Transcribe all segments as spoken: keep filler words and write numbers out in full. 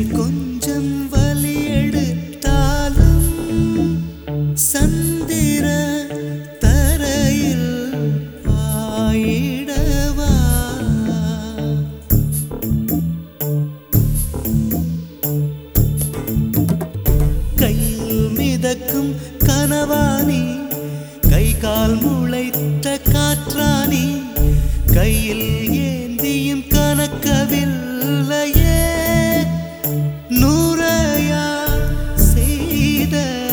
கொஞ்சம் வலி எடுத்தாலும் சந்திர தரையில் ஆயிடவா கையில் மிதக்கும் கனவானி கை கால் முளைத்த காற்றானி கையில் ஏந்தியும் கணக்கவில்லையே நூறையா செய்த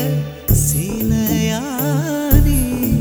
சிலையானி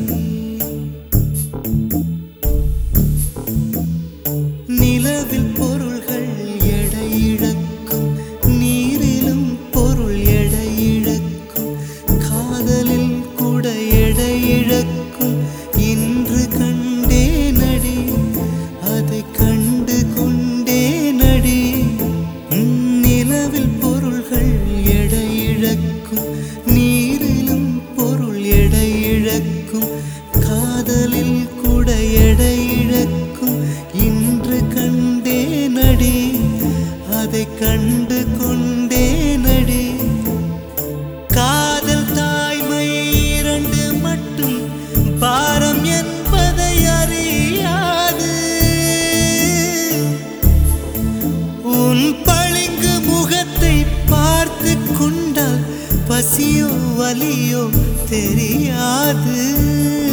நிலவில் பொருள்கள் எடை இழக்கும் நீரிலும் பொருள் எடை இழக்கும் காதலில் கூட எடை இழக்கும் இன்று கண்டே நடி அதை கண்டு கொண்டே நடி நிலவில் பொருள்கள் எடை இழக்கும் நீரிலும் பொருள் எடை இழக்கும் காதலில் கூட எடை இழக்கும் இன்று கண்டே நடி அதை கண்டு கொண்டே நடி காதல் தாய்மை இரண்டு மட்டும் பாரம் என்பதை அறியாது உன் பளிங்கு முகத்தை பார்த்து கொண்டால் பசியோ வலியோ தெரியாது.